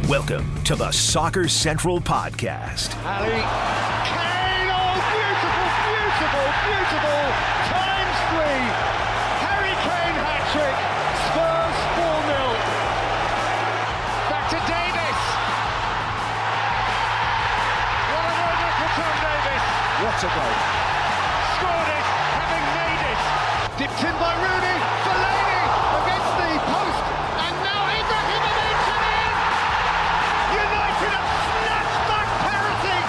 Welcome to the Soccer Central Podcast. Ali Kane, oh, beautiful, beautiful, beautiful. Times 3. Harry Kane hat-trick. Spurs 4-0. Back to Davis. What a moment for Tom Davis. What a goal. Scored it, having made it. Dipped in by Rooney. Fellaini against the post. And now Ibrahimovic in. United have snatched back parity.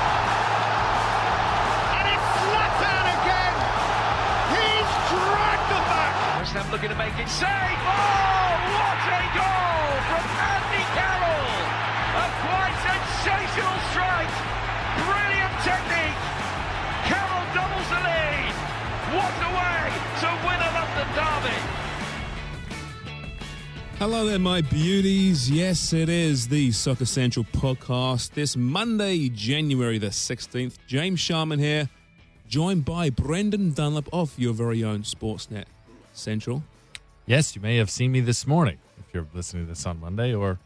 And it's Zlatan again. He's dragged them back. West Ham looking to make it save. Oh, what a goal from Andy Carroll. A quite sensational strike. Brilliant technique. Carroll doubles the lead. What a way to win a London derby. Hello there, my beauties. Yes, it is the Soccer Central podcast. This Monday, January the 16th. James Sharman here, joined by Brendan Dunlop of your very own Sportsnet Central. Yes, you may have seen me this morning if you're listening to this on Monday, or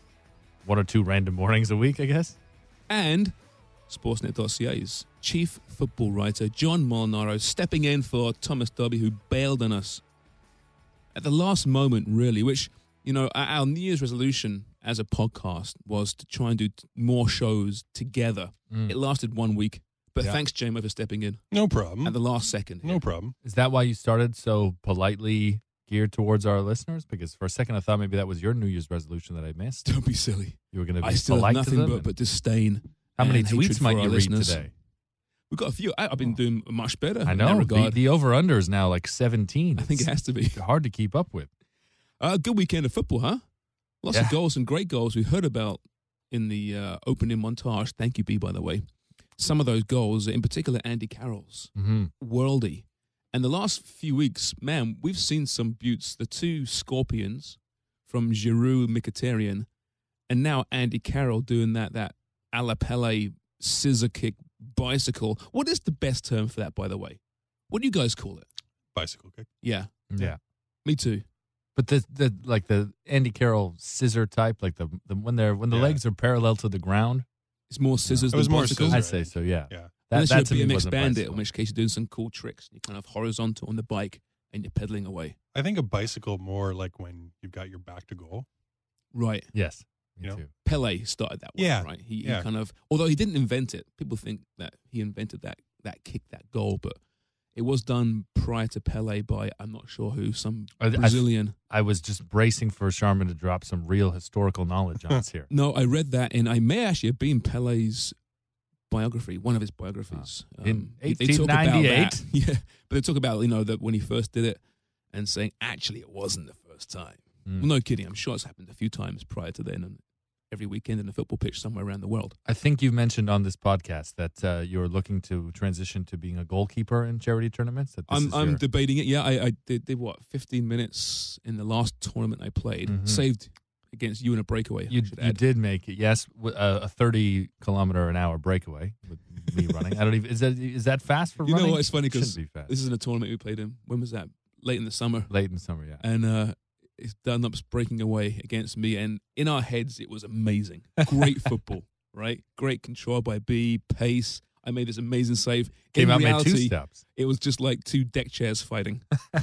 one or two random mornings a week, I guess. And Sportsnet.ca's chief football writer, John Molinaro, stepping in for Thomas Dobby, who bailed on us at the last moment, really, which, you know, our New Year's resolution as a podcast was to try and do more shows together. It lasted 1 week, but thanks, JMO, for stepping in. No problem. At the last second. No problem. Is that why you started so politely geared towards our listeners? Because for a second I thought maybe that was your New Year's resolution that I missed. Don't be silly. You were going to be I still have polite to nothing them. but disdain. How many and hatred tweets for might our you read listeners. today? We've got a few. I've been doing much better I in that know. regard. The over-under is now like 17. I think it has to be. It's hard to keep up with. Good weekend of football, huh? Lots of goals and great goals we heard about in the opening montage. Thank you, B, by the way. Some of those goals, in particular Andy Carroll's, worldy. And the last few weeks, man, we've seen some beauts. The two Scorpions from Giroud, Mkhitaryan, and now Andy Carroll doing that a la Pele scissor kick bicycle. What is the best term for that, by the way? What do you guys call it? Bicycle kick. Yeah. Yeah. Me too. But the Andy Carroll scissor type, like the when the legs are parallel to the ground. It's more scissors It was than more bicycle. scissor. I'd say so, yeah. Yeah. Unless That to you're me BMX wasn't bandit, bicycle. in which case you're doing some cool tricks. You're kind of horizontal on the bike and you're pedaling away. I think a bicycle more like when you've got your back to goal. Right. Yes, me You know? too. Pele started that way, Yeah. right? He Yeah. kind of, although he didn't invent it, people think that he invented that kick, that goal, but it was done prior to Pele by, I'm not sure who, some Brazilian. I was just bracing for Sharman to drop some real historical knowledge on us here. No, I read that, and I may actually have been Pele's biography, one of his biographies. In They talk about 1898? that. Yeah, but they talk about, you know, that when he first did it and saying, actually, it wasn't the first time. Well, no kidding. I'm sure it's happened a few times prior to then, and every weekend in a football pitch somewhere around the world. I think you've mentioned on this podcast that you're looking to transition to being a goalkeeper in charity tournaments. That this is I'm your- debating it. Yeah, I did what, 15 minutes in the last tournament I played. Saved against you in a breakaway. You I should add. did make it, yes, a 30-kilometer-an-hour breakaway with me running. I don't even is that fast for You running? know what? It's funny because Shouldn't be fast. this is in a tournament we played in. When was that? Late in the summer. Late in summer, yeah. And it's Dunlop's breaking away against me. And in our heads, it was amazing. Great football, right? Great control by B, pace. I made this amazing save. Came in out reality, made two steps. It was just like two deck chairs fighting.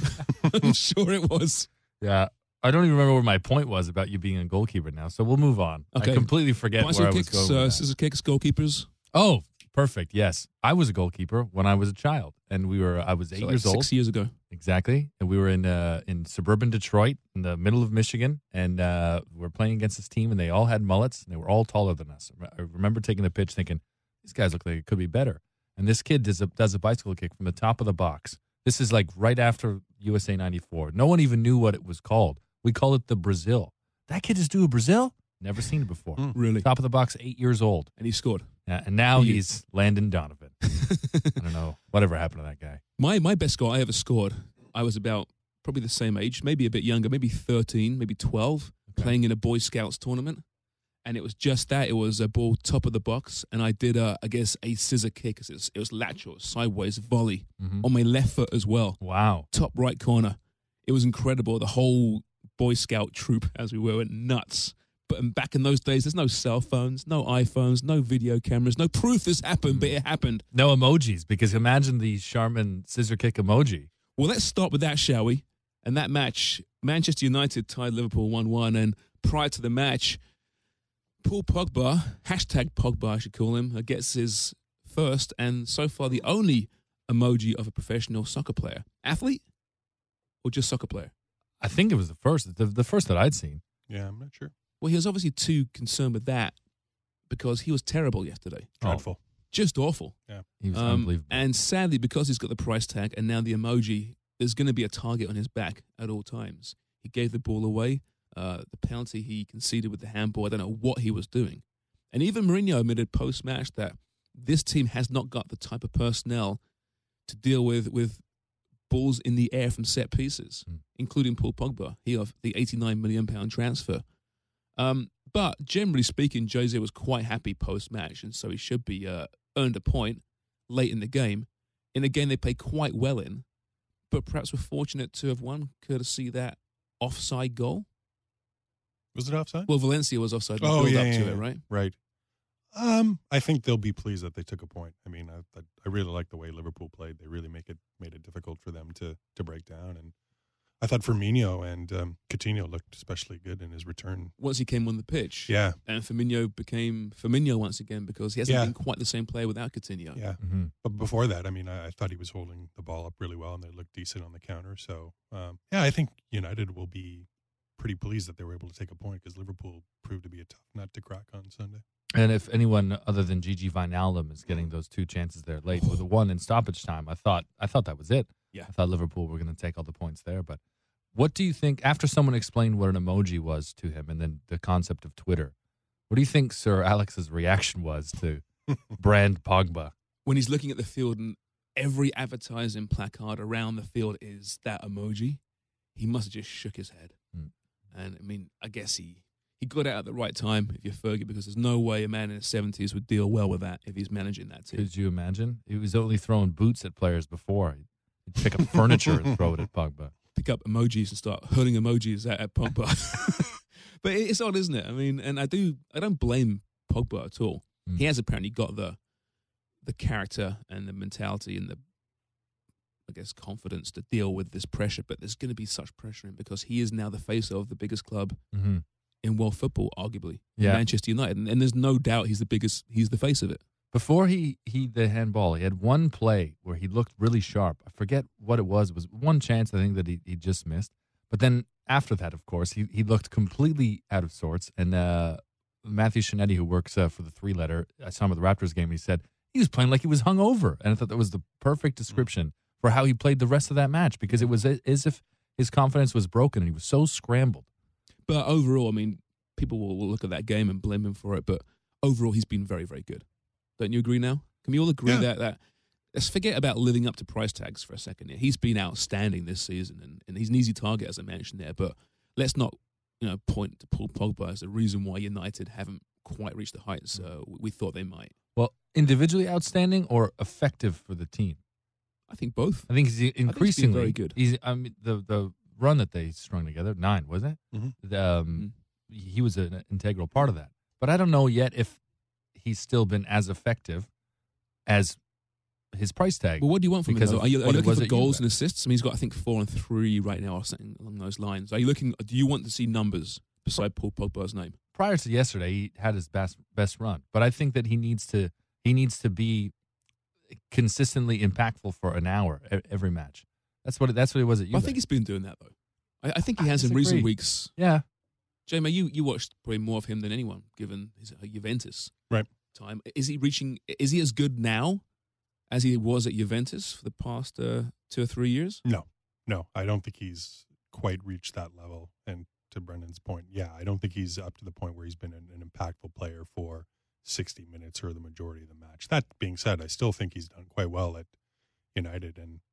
I'm sure it was. Yeah. I don't even remember where my point was about you being a goalkeeper now, so we'll move on. Okay. I completely forget where I Bicycle was kicks, going with that. scissor kicks, goalkeepers. Oh, perfect. Yes. I was a goalkeeper when I was a child, and I was 8 So like years old. 6 years ago. Exactly. And we were in suburban Detroit in the middle of Michigan, and we were playing against this team, and they all had mullets, and they were all taller than us. I remember taking the pitch thinking, these guys look like it could be better. And this kid does a bicycle kick from the top of the box. This is like right after USA 94. No one even knew what it was called. We call it the Brazil. That kid just do a Brazil? Never seen it before. Really? Top of the box, 8 years old. And he scored. Yeah, and now he's Landon Donovan. I don't know. Whatever happened to that guy? My best goal I ever scored, I was about probably the same age, maybe a bit younger, maybe 13, maybe 12, playing in a Boy Scouts tournament. And it was just that. It was a ball top of the box. And I did, I guess, a scissor kick. It was lateral, sideways volley on my left foot as well. Wow. Top right corner. It was incredible. The whole Boy Scout troop, as we were, went nuts. But back in those days, there's no cell phones, no iPhones, no video cameras, no proof this happened, but it happened. No emojis, because imagine the Charmin scissor kick emoji. Well, let's start with that, shall we? And that match, Manchester United tied Liverpool 1-1, and prior to the match, Paul Pogba, hashtag Pogba I should call him, gets his first and so far the only emoji of a professional soccer player. Athlete or just soccer player? I think it was the first that I'd seen. Yeah, I'm not sure. Well, he was obviously too concerned with that because he was terrible yesterday. Dreadful. Just awful. Yeah. He was unbelievable. And sadly, because he's got the price tag and now the emoji, there's going to be a target on his back at all times. He gave the ball away. The penalty he conceded with the handball, I don't know what he was doing. And even Mourinho admitted post-match that this team has not got the type of personnel to deal with balls in the air from set pieces, including Paul Pogba, he of the £89 million transfer. But generally speaking, Jose was quite happy post-match, and so he should be earned a point late in the game. In a game they played quite well in, but perhaps we're fortunate to have won courtesy that offside goal. Was it offside? Well, Valencia was offside. Oh, build yeah, up yeah, to yeah. it, right? Right. I think they'll be pleased that they took a point. I mean, I really like the way Liverpool played. They really made it difficult for them to break down. And I thought Firmino and Coutinho looked especially good in his return. Once he came on the pitch. Yeah. And Firmino became Firmino once again because he hasn't Yeah. been quite the same player without Coutinho. Yeah. Mm-hmm. But before that, I mean, I thought he was holding the ball up really well and they looked decent on the counter. So, yeah, I think United will be pretty pleased that they were able to take a point because Liverpool proved to be a tough nut to crack on Sunday. And if anyone other than Gigi Wijnaldum is getting those two chances there late with the one in stoppage time, I thought that was it. Yeah. I thought Liverpool were going to take all the points there. But what do you think, after someone explained what an emoji was to him and then the concept of Twitter, what do you think Sir Alex's reaction was to brand Pogba? When he's looking at the field and every advertising placard around the field is that emoji, he must have just shook his head. And, I mean, I guess he got out at the right time, if you're Fergie, because there's no way a man in his 70s would deal well with that if he's managing that team. Could you imagine? He was only throwing boots at players before. He'd pick up furniture and throw it at Pogba. Pick up emojis and start hurling emojis at Pogba. But it's odd, isn't it? I mean, and I don't blame Pogba at all. He has apparently got the character and the mentality and the, I guess, confidence to deal with this pressure, but there's going to be such pressure in because he is now the face of the biggest club in world football, arguably, Manchester United, and there's no doubt he's the face of it. Before the handball, he had one play where he looked really sharp. I forget what it was. It was one chance, I think, that he just missed. But then after that, of course, he looked completely out of sorts. And Matthew Shinetti, who works for the Three Letter, I saw him at the Raptors game, and he said he was playing like he was hungover. And I thought that was the perfect description for how he played the rest of that match, because it was as if his confidence was broken and he was so scrambled. But overall, I mean, people will look at that game and blame him for it, but overall, he's been very, very good. Don't you agree now? Can we all agree that let's forget about living up to price tags for a second here. He's been outstanding this season, and he's an easy target, as I mentioned there, but let's not point to Paul Pogba as the reason why United haven't quite reached the heights we thought they might. Well, individually outstanding or effective for the team? I think both. I think he's increasingly very good. I mean, the run that they strung together, 9, wasn't it? He was an integral part of that. But I don't know yet if he's still been as effective as his price tag. Well, what do you want from him? Are you looking for goals and Juve. assists? I mean, he's got, I think, 4 and 3 right now, or something along those lines. Do you want to see numbers beside Paul Pogba's name? Prior to yesterday, he had his best run, but I think that he needs to be consistently impactful for an hour every match. That's what it was at Juve. I think he's been doing that though. I think he has in disagree. recent weeks. Yeah, J-May, you watched probably more of him than anyone, given his Juventus time. Is he as good now as he was at Juventus for the past 2 or 3 years? No, I don't think he's quite reached that level. And to Brendan's point, I don't think he's up to the point where he's been an impactful player for 60 minutes or the majority of the match. That being said, I still think he's done quite well at United. And,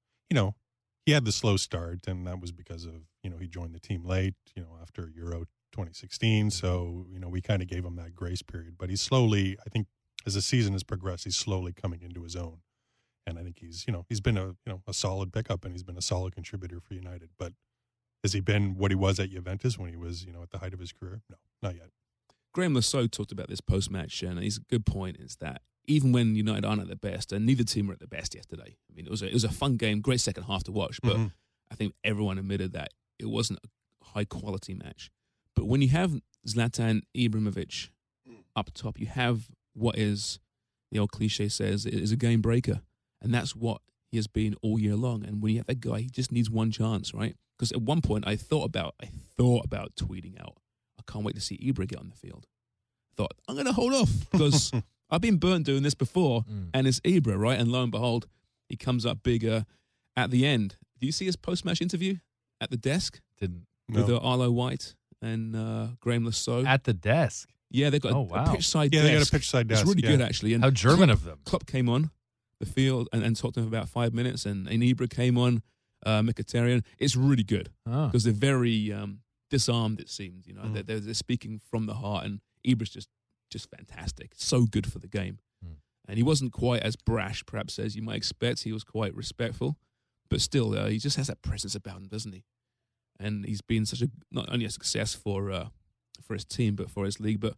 he had the slow start, and that was because of, he joined the team late, after Euro 2016. So, we kind of gave him that grace period. But he's slowly, I think, as the season has progressed, he's slowly coming into his own. And I think he's been a solid pickup, and he's been a solid contributor for United. But has he been what he was at Juventus when he was, at the height of his career? No, not yet. Graham Lasso talked about this post-match, and he's a good point, is that even when United aren't at their best, and neither team were at their best yesterday. I mean, it was a fun game, great second half to watch, but I think everyone admitted that it wasn't a high-quality match. But when you have Zlatan Ibrahimovic up top, you have what is, the old cliche says, is a game breaker. And that's what he has been all year long. And when you have that guy, he just needs one chance, right? Because at one point I thought about tweeting out, I can't wait to see Ibra get on the field. I thought, I'm going to hold off because I've been burnt doing this before, and it's Ibra, right? And lo and behold, he comes up bigger at the end. Do you see his post-match interview at the desk? Didn't. With Arlo White and Graham Lasso. At the desk? Yeah, they've got a pitch side desk. Yeah, they got a pitch side desk. It's really good, actually. And how German of them. Klopp came on the field and talked to him for about 5 minutes, and Ibra came on, Mkhitaryan. It's really good because they're very disarmed, it seems. You know, they're speaking from the heart, and Ibra's just fantastic. So good for the game. And he wasn't quite as brash, perhaps, as you might expect. He was quite respectful, but still, he just has that presence about him, doesn't he? And he's been not only a success for his team, but for his league. But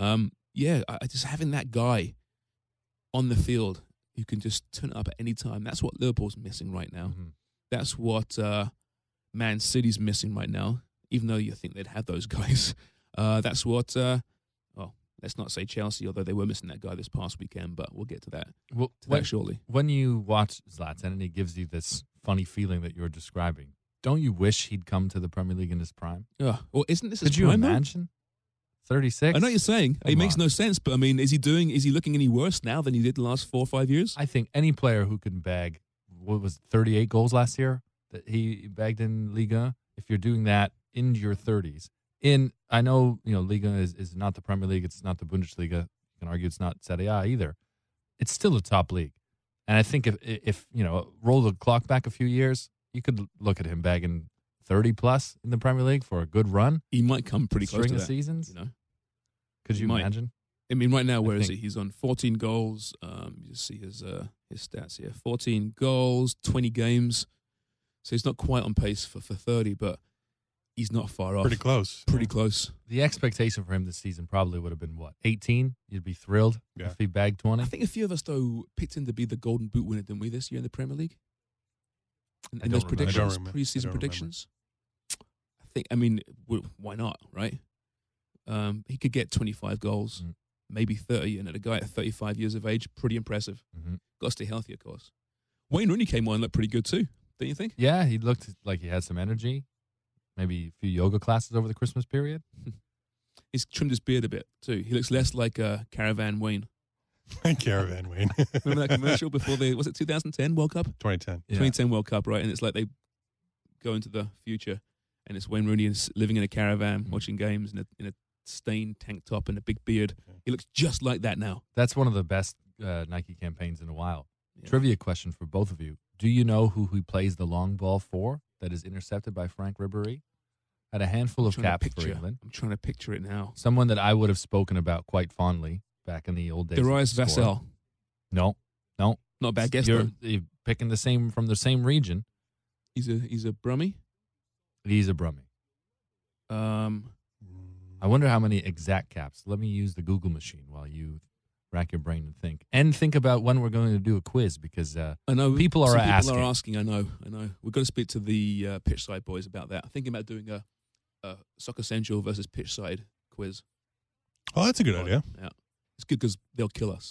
I just having that guy on the field who can just turn it up at any time. That's what Liverpool's missing right now. That's what Man City's missing right now. Even though you think they'd have those guys, that's what. Let's not say Chelsea, although they were missing that guy this past weekend. But we'll get to that. That shortly. When you watch Zlatan and he gives you this funny feeling that you're describing, don't you wish he'd come to the Premier League in his prime? Well, isn't this his prime? Could you imagine? 36? I know what you're saying. It makes no sense, but I mean, is he looking any worse now than he did the last 4 or 5 years? I think any player who can bag, 38 goals last year that he bagged in Liga, if you're doing that in your 30s, I know, Liga is not the Premier League, it's not the Bundesliga. You can argue it's not Serie A either. It's still a top league. And I think if roll the clock back a few years, you could look at him bagging 30 plus in the Premier League for a good run. He might come pretty close to that. String of seasons. Could you imagine? I mean, right now, where is he? He's on 14 goals. You see his stats here: 14 goals, 20 games. So he's not quite on pace for 30, but he's not far off. Pretty close. Pretty close. The expectation for him this season probably would have been 18? You'd be thrilled if he bagged 20. I think a few of us though picked him to be the Golden Boot winner, didn't we, this year in the Premier League? And those predictions, preseason predictions. I mean, why not, right? He could get 25 goals, maybe 30, and at a guy at 35 years of age, pretty impressive. Got to stay healthy, of course. Wayne Rooney came on and looked pretty good too, don't you think? Yeah, he looked like he had some energy. Maybe a few yoga classes over the Christmas period. He's trimmed his beard a bit too. He looks less like Caravan Wayne. Caravan Wayne. Remember that commercial before was it 2010 World Cup? 2010. Yeah. 2010 World Cup, right? And it's like they go into the future, and it's Wayne Rooney is living in a caravan, watching games in a stained tank top and a big beard. He looks just like that now. That's one of the best Nike campaigns in a while. Yeah. Trivia question for both of you. Do you know who he plays the long ball for that is intercepted by Frank Ribéry? Had a handful of caps for England. I'm trying to picture it now. Someone that I would have spoken about quite fondly back in the old days. Darius Vassell. No. Not a bad guess. You're picking from the same region. He's a Brummie? He's a Brummie. I wonder how many exact caps. Let me use the Google machine while you rack your brain and think. And think about when we're going to do a quiz, because I know people are asking. I know. We've got to speak to the Pitchside boys about that. I'm thinking about doing a Soccer Central versus Pitchside quiz. Oh, that's a good idea. Yeah. It's good because they'll kill us.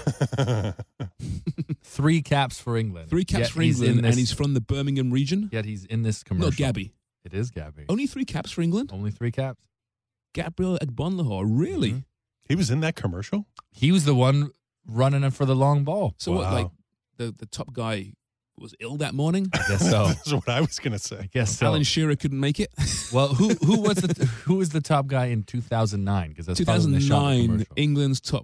3 caps for England. 3 caps for England, and he's from the Birmingham region. Yet he's in this commercial. Not Gabby. It is Gabby. Only 3 caps for England? Only 3 caps. Gabriel Agbonlahor, really? Mm-hmm. He was in that commercial? He was the one running in for the long ball. So what, like the top guy was ill that morning? I guess so. That's what I was going to say. I guess so. Alan Shearer couldn't make it. Well, who was the top guy in 2009? Because that's 2009, England's top.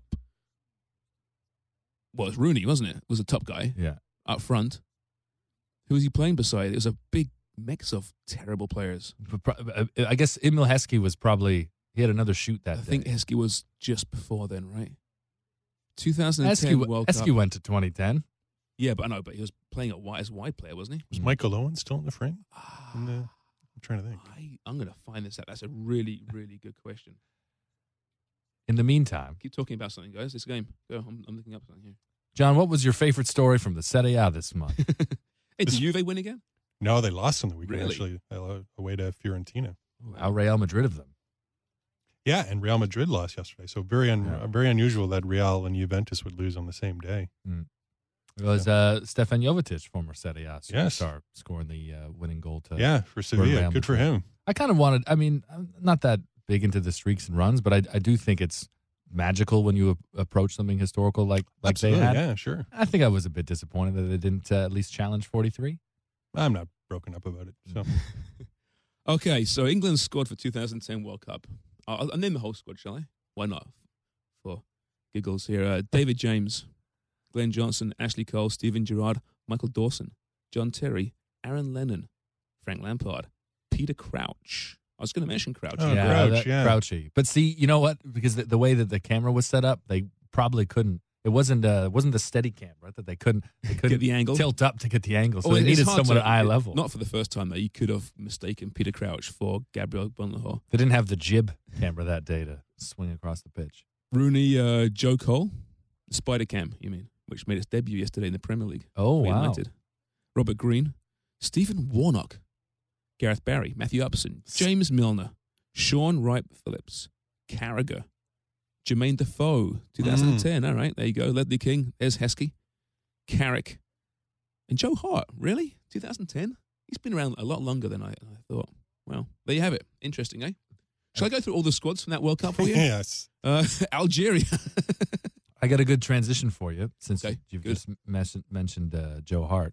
Well, it's Rooney, wasn't it? Was the top guy. Yeah. Up front. Who was he playing beside? It was a big mix of terrible players. I guess Emil Heskey was probably. He had another shoot that day. I think Heskey was just before then, right? 2010 World Cup. Heskey went to 2010. Yeah, but I know, but he was playing as a wide player, wasn't he? Was Michael Owen still in the frame? I'm trying to think. I'm going to find this out. That's a really, really good question. In the meantime, Keep talking about something, guys. This game. Go. I'm looking up something here. John, what was your favorite story from the Serie A this month? Hey, did Juve win again? No, they lost on the weekend, Really? actually, away to Fiorentina. How Real Madrid of them. Yeah, and Real Madrid lost yesterday. So very unusual that Real and Juventus would lose on the same day. It was Stefan Jovetic, former Serie A superstar, scoring the winning goal to For Sevilla. Real Good for Madrid. him. I kind of wanted, I'm not that big into the streaks and runs, but I do think it's magical when you approach something historical like Absolutely, they had. yeah, sure. I think I was a bit disappointed that they didn't at least challenge 43. I'm not broken up about it. So Okay, so England's squad for 2010 World Cup. I'll name the whole squad, shall I? Why not? For giggles here. David James, Glenn Johnson, Ashley Cole, Steven Gerrard, Michael Dawson, John Terry, Aaron Lennon, Frank Lampard, Peter Crouch. I was going to mention Crouch. Oh, Crouch, yeah. Crouchy. But see, you know what? Because the way that the camera was set up, they probably couldn't. It wasn't the steady cam, right? That they couldn't Get the angle. tilt up to get the angle. So Oh, they it's needed hard someone to- at eye level. Not for the first time, though. You could have mistaken Peter Crouch for Gabriel Bonlahor. They didn't have the jib camera that day to swing across the pitch. Rooney, Joe Cole, Spider Cam, you mean, which made its debut yesterday in the Premier League. Oh, for wow. United. Robert Green, Stephen Warnock, Gareth Barry, Matthew Upson, James Milner, Sean Wright Phillips, Carragher, Jermaine Defoe, 2010. All right, there you go. Ledley King, there's Heskey, Carrick, and Joe Hart. Really? 2010? He's been around a lot longer than I thought. Well, there you have it. Interesting, eh? Shall I go through all the squads from that World Cup for you? yes. Algeria. I got a good transition for you since Okay, you've good. just mentioned Joe Hart.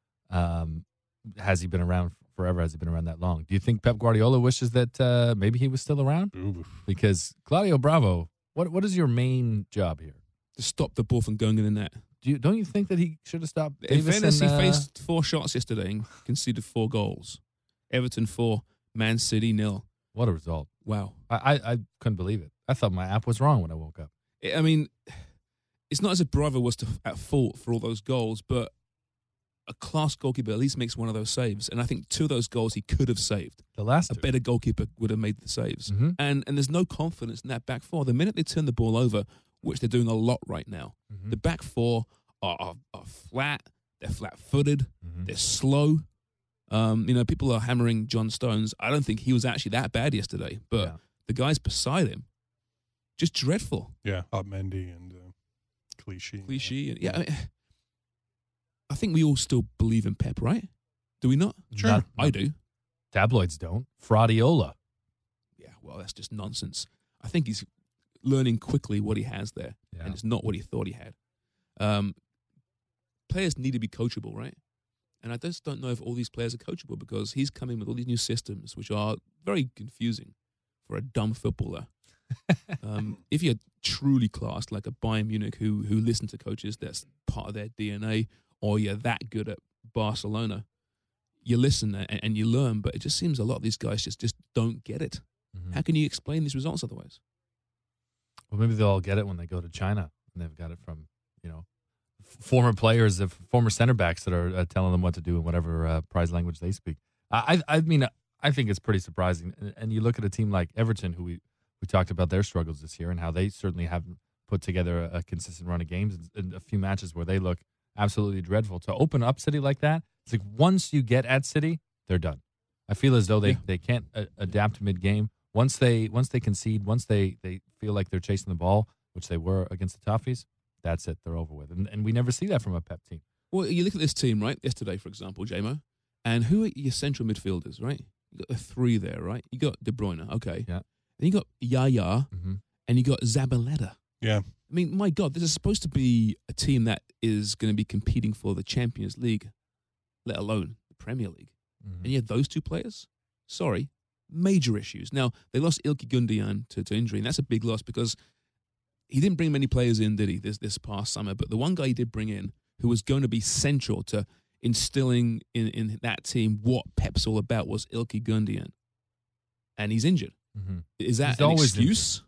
Has he been around forever? Has he been around that long? Do you think Pep Guardiola wishes that maybe he was still around? Ooh. Because Claudio Bravo, what is your main job here? To stop the ball from going in the net. Don't you think that he should have stopped In Davis? fairness, he and, faced 4 shots yesterday and conceded 4 goals. Everton 4, Man City 0. What a result! Wow. I couldn't believe it. I thought my app was wrong when I woke up. I mean, it's not as if Bravo was at fault for all those goals, but a class goalkeeper at least makes one of those saves. And I think 2 of those goals he could have saved. The last A two. better goalkeeper would have made the saves. Mhm. And there's no confidence in that back 4. The minute they turn the ball over, which they're doing a lot right now, Mhm. the back 4 are flat. They're flat-footed. Mhm. They're slow. People are hammering John Stones. I don't think he was actually that bad yesterday, but Yeah. the guys beside him, just dreadful. Yeah, Mendy and Clichy. Clichy. Yeah, I think we all still believe in Pep, right? Do we not? Sure. Not- I do. Tabloids don't. Fraudiola. Yeah, well, that's just nonsense. I think he's learning quickly what he has there, Yeah. and it's not what he thought he had. Players need to be coachable, right? And I just don't know if all these players are coachable because he's coming with all these new systems, which are very confusing for a dumb footballer. If you're truly classed, like a Bayern Munich who listen to coaches, that's part of their DNA, or you're that good at Barcelona, you listen and you learn, but it just seems a lot of these guys just don't get it. Mhm. How can you explain these results otherwise? Well, maybe they'll all get it when they go to China and they've got it from, former players, former center backs that are telling them what to do in whatever prize language they speak. I mean, I think it's pretty surprising. And you look at a team like Everton, who we talked about their struggles this year and how they certainly haven't put together a consistent run of games and a few matches where they look absolutely dreadful. To open up City like that, it's like once you get at City, they're done. I feel as though they can't adapt mid-game. Once they concede, once they feel like they're chasing the ball, which they were against the Toffees, that's it. They're over with. And we never see that from a Pep team. Well, you look at this team, right? Yesterday, for example, JMO, and who are your central midfielders, right? You got the 3 there, right? You got De Bruyne, okay. Yeah. Then you got Yaya, Mm-hmm. and you got Zabaleta. Yeah. I mean, my God, this is supposed to be a team that is going to be competing for the Champions League, let alone the Premier League. Mm-hmm. And you have those 2 players? Sorry, major issues. Now, they lost Ilkay Gundogan to injury, and that's a big loss because he didn't bring many players in, did he, this past summer? But the one guy he did bring in who was going to be central to instilling in that team what Pep's all about was Ilkay Gundogan. And he's injured. Mm-hmm. Is that He's an always excuse?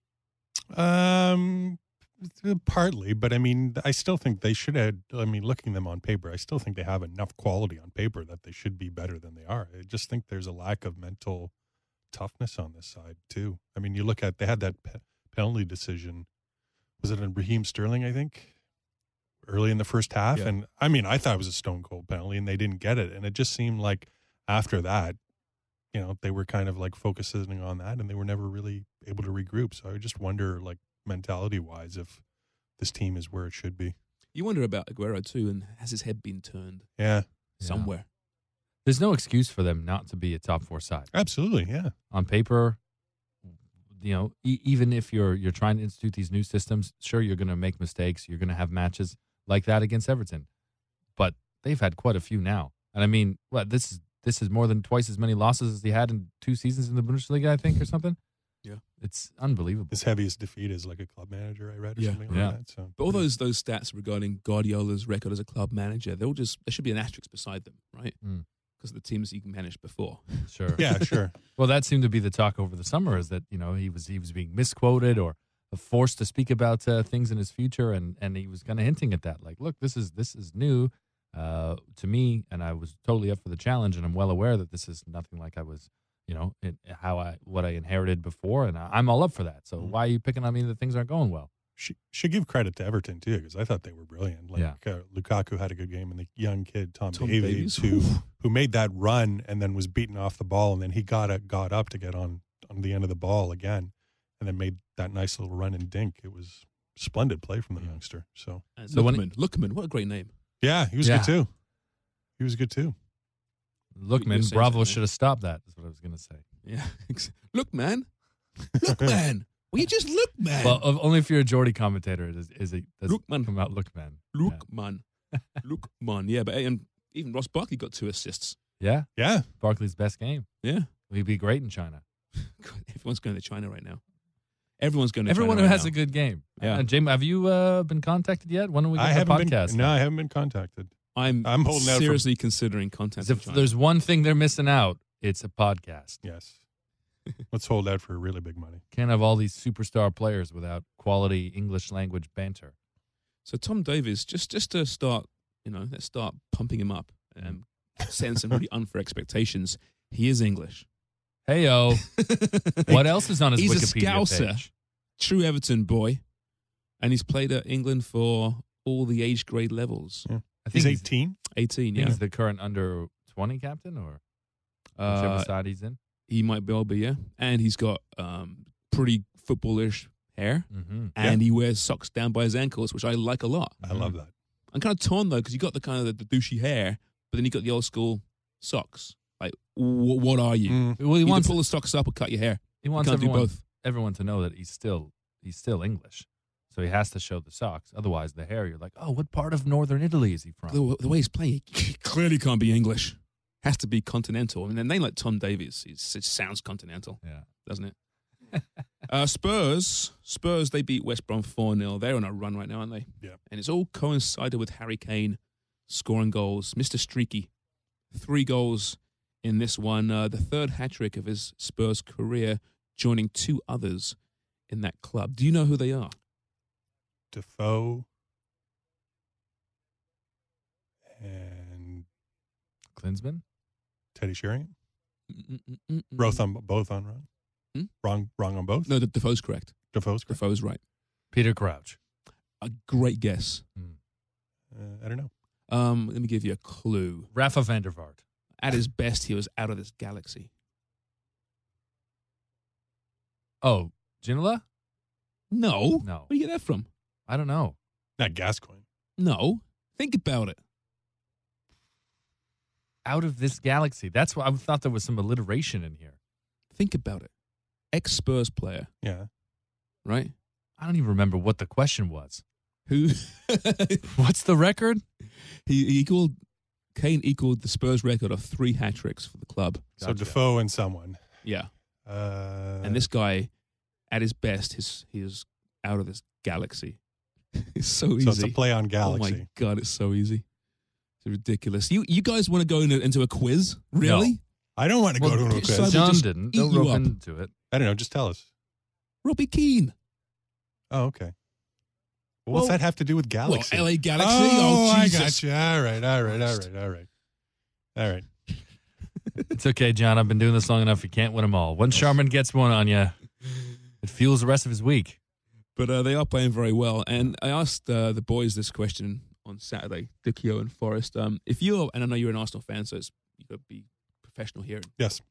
Partly, but I mean, I still think they should have. I mean, looking them on paper, I still think they have enough quality on paper that they should be better than they are. I just think there's a lack of mental toughness on this side too. I mean, you look at they had that penalty decision. Was it on Raheem Sterling, I think, early in the first half? Yeah. And I mean, I thought it was a stone cold penalty and they didn't get it. And it just seemed like after that, they were kind of like focusing on that and they were never really able to regroup. So I just wonder, like, mentality wise, if this team is where it should be. You wonder about Aguero too, and has his head been turned Yeah, somewhere? There's no excuse for them not to be a top 4 side. absolutely. Yeah. On paper, even if you're trying to institute these new systems, sure, you're going to make mistakes. You're going to have matches like that against Everton. But they've had quite a few now. And I mean, this is more than twice as many losses as they had in 2 seasons in the Bundesliga, I think, or something. Yeah. It's unbelievable. His heaviest defeat is like a club manager, I read, or Yeah. something like Yeah. that. So, But all those stats regarding Guardiola's record as a club manager, there should be an asterisk beside them, right? Mm. Because of the teams he managed before. Sure. yeah, sure. Well, that seemed to be the talk over the summer, is that he was being misquoted or forced to speak about things in his future, and he was kind of hinting at that, like, look, this is new to me, and I was totally up for the challenge, and I'm well aware that this is nothing like I was, what I inherited before, and I'm all up for that. So why are you picking on me that things aren't going well? Should give credit to Everton too, because I thought they were brilliant. Like, Lukaku had a good game, and the young kid Tom Davies, who made that run and then was beaten off the ball, and then he got up to get on the end of the ball again, and then made that nice little run and dink. It was splendid play from the youngster. So Lookman, what a great name. yeah, he was good too. He was good too. Look, man, You're saying Bravo something, should have stopped that. That's what I was going to say. Yeah. Look, man. Look, man. Will you just look, man? Well, only if you're a Geordie commentator does it Look, man. come out. Look, man. Look, man. Look, man. Yeah, but and even Ross Barkley got 2 assists. Yeah. Yeah, Barkley's best game. Yeah. He'd be great in China. God, everyone's going to China right now. Everyone's going to Everyone China who right has now. a good game. Yeah. Jamie, have you been contacted yet? When are we I getting the haven't podcast? been. No, I haven't been contacted. I'm holding out for- seriously considering content. If there's one thing they're missing out, it's a podcast. Yes, let's hold out for really big money. Can't have all these superstar players without quality English language banter. So Tom Davies, just to start, let's start pumping him up and setting some really unfair expectations. He is English. Hey-o. What else is on his He's a Wikipedia Scouser. page? True Everton boy. And he's played at England for all the age grade levels. Yeah. I He's think 18. 18, I think yeah. he's the current under-20 captain, or whichever side he's in. He might well be, yeah. And he's got pretty footballish hair. Mm-hmm. And he wears socks down by his ankles, which I like a lot. I love that. I'm kind of torn, though, because you got the kind of the douchey hair, but then you got the old school socks. Like, what are you? Mm. Well, he Either wants pull the socks up or cut your hair. he You wants can't do both. everyone to know that he's still English. So he has to show the socks. Otherwise, the hair, you're like, oh, what part of northern Italy is he from? The way he's playing, he clearly can't be English. Has to be continental. I mean, a name like Tom Davies, it sounds continental, Yeah. doesn't it? Spurs, they beat West Brom 4-0. They're on a run right now, aren't they? Yeah. And it's all coincided with Harry Kane scoring goals. Mr. Streaky, 3 goals in this one. The third hat-trick of his Spurs career, joining 2 others in that club. Do you know who they are? Defoe and Klinsmann? Teddy Sheringham. Mm-mm-mm-mm. Both on wrong. Hmm? Wrong on both. No, Defoe's correct. Defoe's correct. Defoe's right. Peter Crouch. A great guess. I don't know. Let me give you a clue. Rafa van der Vaart. At his best, he was out of this galaxy. Oh, Ginola? No. No. Where do you get that from? I don't know. Not Gascoigne. No. Think about it. Out of this galaxy. That's why I thought there was some alliteration in here. Think about it. Ex-Spurs player, Yeah. right? I don't even remember what the question was. Who What's the record? Kane equaled the Spurs record of 3 hat-tricks for the club. So Gotcha. Defoe and someone. Yeah. And And this guy, at his best, he is out of this galaxy. It's so easy. So it's a play on Oh Galaxy. my God, it's so easy. It's ridiculous. You guys want to go into a quiz? Really? I don't want to Well, go to a so- quiz. John just didn't. eat They'll you rope up. into it. I don't know. Just tell us. Robbie Keane. Oh, okay. Well, what's Well- that have to do with Galaxy? Well, LA Galaxy. Oh, I Jesus. got you. All right. It's okay, John. I've been doing this long enough. You can't win them all. Once Sharman gets one on you, it fuels the rest of his week. But they are playing very well. And I asked the boys this question on Saturday, Dicchio and Forrest. If you're, and I know you're an Arsenal fan, so you've got to be professional here. Yes.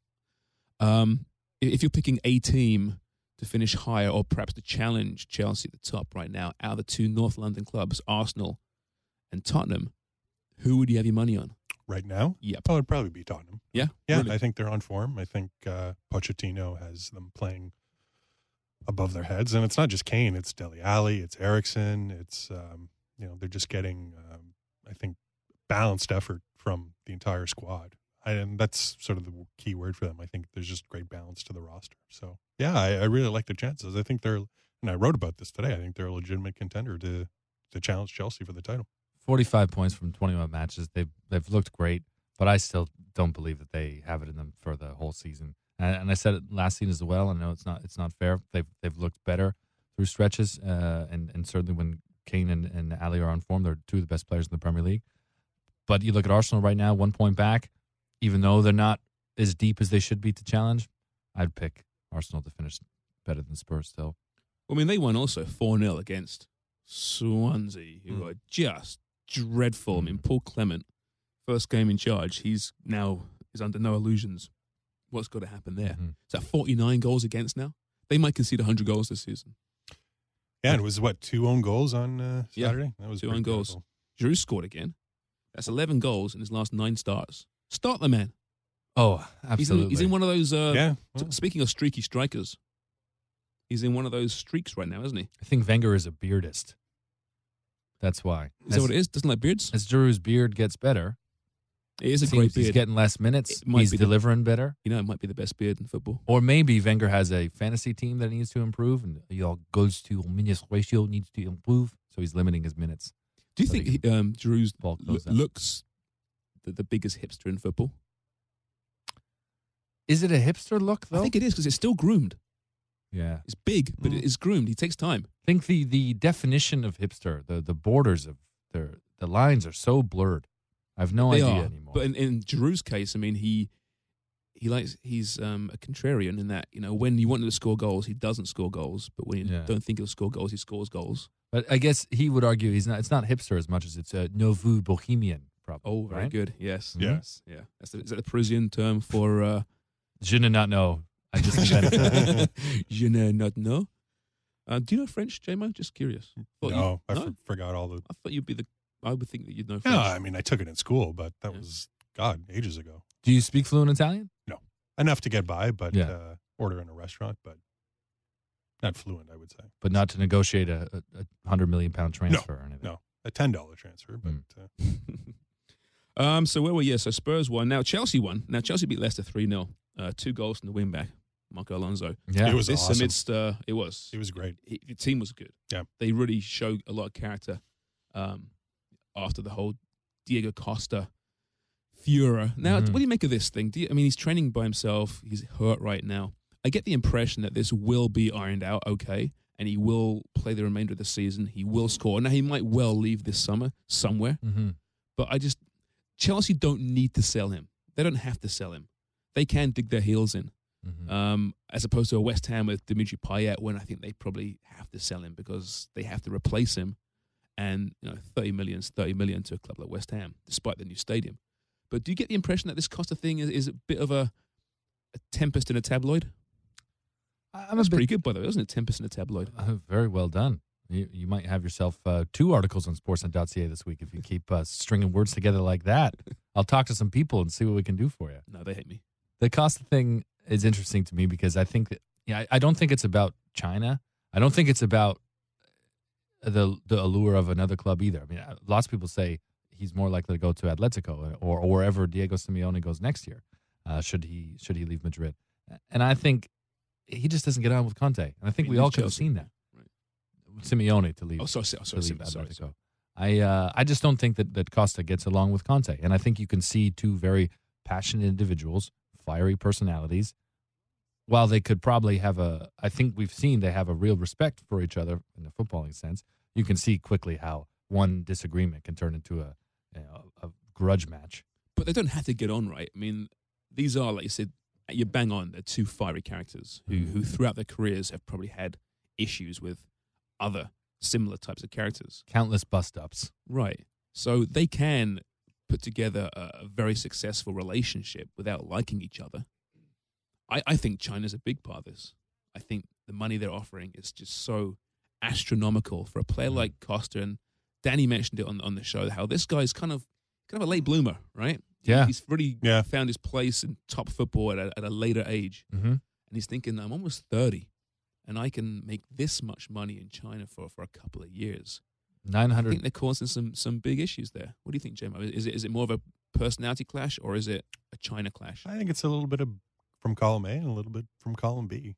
If you're picking a team to finish higher or perhaps to challenge Chelsea at the top right now, out of the two North London clubs, Arsenal and Tottenham, who would you have your money on? Right now? Yep. Oh, it'd probably be Tottenham. Yeah? Yeah, Really? I think they're on form. I think Pochettino has them playing above their heads. And it's not just Kane. It's Dele Alli. It's Eriksen. It's, they're just getting, I think, balanced effort from the entire squad. And that's sort of the key word for them. I think there's just great balance to the roster. So, yeah, I really like their chances. I think and I wrote about this today, I think they're a legitimate contender to challenge Chelsea for the title. 45 points from 21 matches. They've looked great, but I still don't believe that they have it in them for the whole season. And I said it last season as well. I know it's not fair. They've looked better through stretches, and certainly when Kane and Ali are on form, they're two of the best players in the Premier League. But you look at Arsenal right now, 1 point back. Even though they're not as deep as they should be to challenge, I'd pick Arsenal to finish better than Spurs still. I mean, they won also 4-0 against Swansea, who are just dreadful. I mean, Paul Clement, first game in charge, he's now is under no illusions. What's got to happen there? Mm-hmm. Is that 49 goals against now? They might concede 100 goals this season. Yeah, and it was, 2 own goals on Saturday? Yeah, That was 2 pretty own goals. critical. Giroud scored again. That's 11 goals in his last 9 starts. Start the man. Oh, absolutely. He's in one of those, Yeah. speaking of streaky strikers, he's in one of those streaks right now, isn't he? I think Wenger is a beardist. That's why. Is that what it is? Doesn't like beards? As Giroud's beard gets better, It is a seems great beard. he's getting less minutes. It might He's be the- delivering better. You know, it might be the best beard in football. Or maybe Wenger has a fantasy team that needs to improve, and your goals to minutes ratio needs to improve, so he's limiting his minutes. Do you So think he Giroud ball close out. looks the biggest hipster in football? Is it a hipster look, though? I think it is because it's still groomed. Yeah. It's big, but it is groomed. He takes time. I think the definition of hipster, the borders of the lines are so blurred. I have no They idea are. anymore. But in Giroud's case, I mean, he's a contrarian in that, you know, when you want him to score goals, he doesn't score goals. But when you Yeah. don't think he'll score goals, he scores goals. But I guess he would argue it's not hipster as much as it's a nouveau bohemian, probably. Oh, very right? good. Yes. Yeah. Yes. Yeah. Is that the Parisian term for Je ne not know. I just invented that. je ne not know? Do you know French, J-Mo? Just curious. Thought No, you- I forgot all the. I thought you'd be I would think that you'd know French. No, I mean, I took it in school, but that Yeah. was, ages ago. Do you speak fluent Italian? Enough to get by, but Yeah. order in a restaurant, but not fluent, I would say. But not to negotiate a £100 million transfer or anything. No, a $10 transfer, but So where were you? So Spurs won. Now Chelsea won. Now Chelsea beat Leicester 3-0. 2 goals from the wing back, Marco Alonso. Yeah. it was This awesome. amidst it was great. the team was good. Yeah. They really showed a lot of character after the whole Diego Costa furor. Now, what do you make of this thing? He's training by himself. He's hurt right now. I get the impression that this will be ironed out okay, and he will play the remainder of the season. He will score. Now, he might well leave this summer somewhere, but Chelsea don't need to sell him. They don't have to sell him. They can dig their heels in. As opposed to a West Ham with Dimitri Payet, when I think they probably have to sell him because they have to replace him. And 30 million is 30 million to a club like West Ham, despite the new stadium. But do you get the impression that this Costa thing is a bit of a tempest in a tabloid? That's pretty good, by the way, isn't it? Tempest in a tabloid. Very well done. You might have yourself 2 articles on sportsnet.ca this week if you keep stringing words together like that. I'll talk to some people and see what we can do for you. No, they hate me. The Costa thing is interesting to me because I think that I don't think it's about China. I don't think it's about the allure of another club either. I mean, lots of people say he's more likely to go to Atletico or wherever Diego Simeone goes next year. Should he leave Madrid? And I think he just doesn't get on with Conte. And I think we all could have seen that. Right. Simeone to leave. Oh, sorry. to leave Sorry. Atletico. I just don't think that Costa gets along with Conte. And I think you can see 2 very passionate individuals, fiery personalities. While they could probably I think we've seen they have a real respect for each other in the footballing sense. You can see quickly how one disagreement can turn into a grudge match. But they don't have to get on, right? I mean, these are, like you said, you bang on, they're 2 fiery characters who throughout their careers have probably had issues with other similar types of characters. Countless bust-ups. Right. So they can put together a very successful relationship without liking each other. I think China's a big part of this. I think the money they're offering is just so astronomical for a player like Costa. And Danny mentioned it on the show, how this guy's kind of a late bloomer, right? Yeah. He's really found his place in top football at a later age. Mm-hmm. And he's thinking, I'm almost 30, and I can make this much money in China for a couple of years. 900. I think they're causing some big issues there. What do you think, J-Mo? Is it more of a personality clash, or is it a China clash? I think it's a little bit of from column A and a little bit from column B.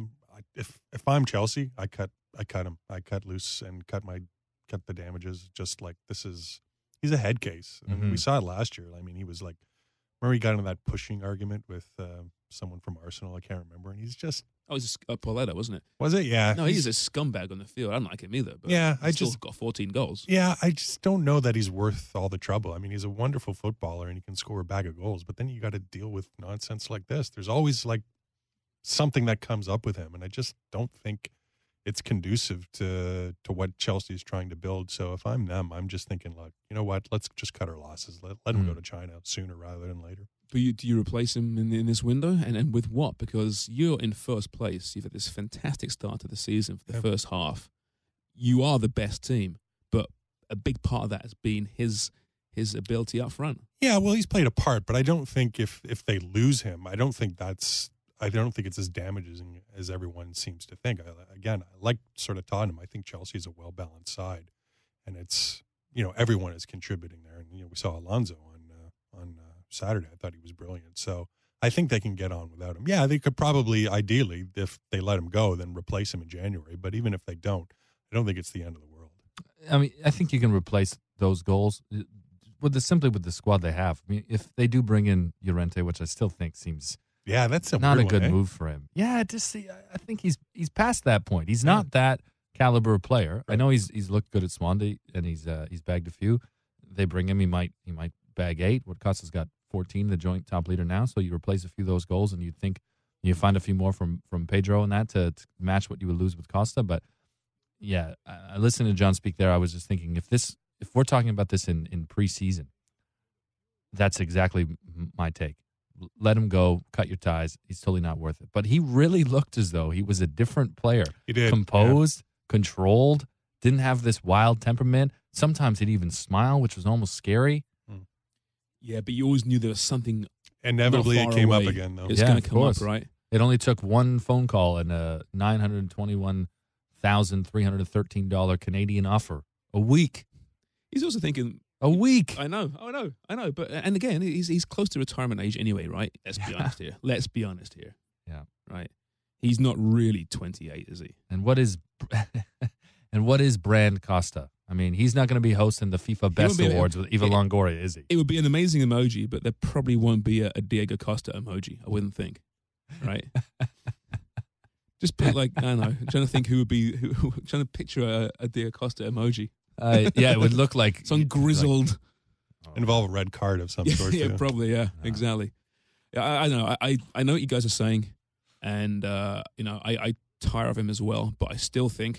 If I'm Chelsea, I cut him. I cut loose and cut the damages. Just like he's a head case. And Mm-hmm. we saw it last year. I mean, he was like, remember he got into that pushing argument with someone from Arsenal. I can't remember. And he's just, Oh, it was Pauletta, wasn't it? was it? Yeah. No, he's a scumbag on the field. I don't like him either. But Yeah, he's still got 14 goals. Yeah, I just don't know that he's worth all the trouble. I mean, he's a wonderful footballer and he can score a bag of goals, but then you got to deal with nonsense like this. There's always like something that comes up with him, and I just don't think it's conducive to what Chelsea is trying to build. So if I'm them, I'm just thinking, like, you know what? Let's just cut our losses. Let him go to China sooner rather than later. But do you replace him in this window? And with what? Because you're in first place. You've had this fantastic start to the season for the first half. You are the best team, but a big part of that has been his ability up front. Yeah, well, he's played a part, but I don't think if they lose him, I don't think it's as damaging as everyone seems to think. I like sort of Tottenham. I think Chelsea's a well-balanced side, and it's, everyone is contributing there. And, we saw Alonso on Saturday. I thought he was brilliant. So I think they can get on without him. Yeah, they could probably, ideally, if they let him go, then replace him in January. But even if they don't, I don't think it's the end of the world. I mean, I think you can replace those goals with the squad they have. I mean, if they do bring in Llorente, which I still think seems that's not a weird good one, move for him. Yeah, I think he's past that point. He's not that caliber of player. I know he's looked good at Swansea and he's bagged a few. They bring him, he might bag 8. What Costa's got 14, the joint top leader now. So you replace a few of those goals, and you'd think you find a few more from Pedro in that to match what you would lose with Costa. But yeah, I listened to John speak there. I was just thinking, if we're talking about this in preseason, that's exactly my take. Let him go, cut your ties. He's totally not worth it. But he really looked as though he was a different player. He did. Composed, controlled, didn't have this wild temperament. Sometimes he'd even smile, which was almost scary. Yeah, but you always knew there was something. Inevitably, not it far came away. up again, though. It's Yeah, going of to come course. up, right? It only took one phone call and a $921,313 Canadian offer a week. He's also thinking, A week. I know. But and again, he's close to retirement age anyway, right? Let's be honest here. Yeah. Right. He's not really 28, is he? And what is Brand Costa? I mean, he's not going to be hosting the FIFA Best be- Awards with Eva Longoria, is he? It would be an amazing emoji, but there probably won't be a Diego Costa emoji. I wouldn't think, right? Just put I don't know. I'm trying to think who would be. Trying to picture a Diego Costa emoji. Yeah, it would look like Some grizzled. Involve a red card of some sort, Yeah, too. probably. Yeah, exactly. Yeah, I know. I know what you guys are saying, and I tire of him as well. But I still think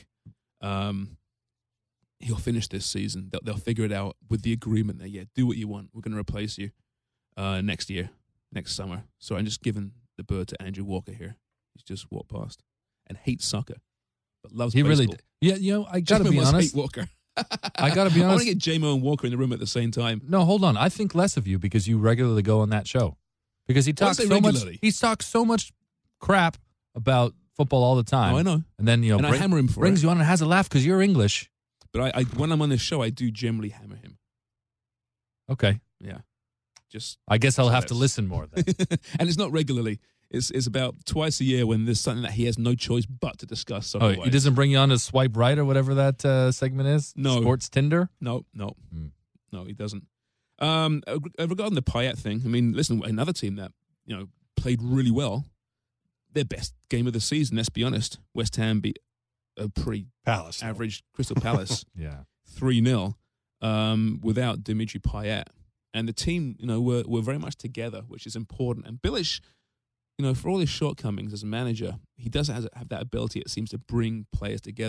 he'll finish this season. They'll figure it out with the agreement that do what you want. We're going to replace you next summer. So I'm just giving the bird to Andrew Walker here. He's just walked past and hates soccer, but loves he baseball. really. Yeah, I got to J-Mo be must honest. hate Walker. I got to be I want honest. to get J-Mo and Walker in the room at the same time. No, hold on. I think less of you because you regularly go on that show. Because he talks say so much. regularly. He talks so much crap about football all the time. Oh, I know. And then And I hammer him for brings it. you on and has a laugh because you're English. But I when I'm on this show, I do generally hammer him. Okay, Yeah, just I guess I'll So have to that's- listen more then. and it's not regularly. It's about twice a year when there's something that he has no choice but to discuss. Oh, he doesn't bring you on to swipe right or whatever that segment is. No. Sports Tinder. No, Hmm. no, he doesn't. Regarding the Payet thing, I mean, listen, another team that played really well, their best game of the season. Let's be honest, West Ham beat a pretty Palace. average Crystal Palace Yeah. 3-0 without Dimitri Payet, and the team, were very much together, which is important. And Bilic, for all his shortcomings as a manager, he does have that ability, it seems, to bring players together. And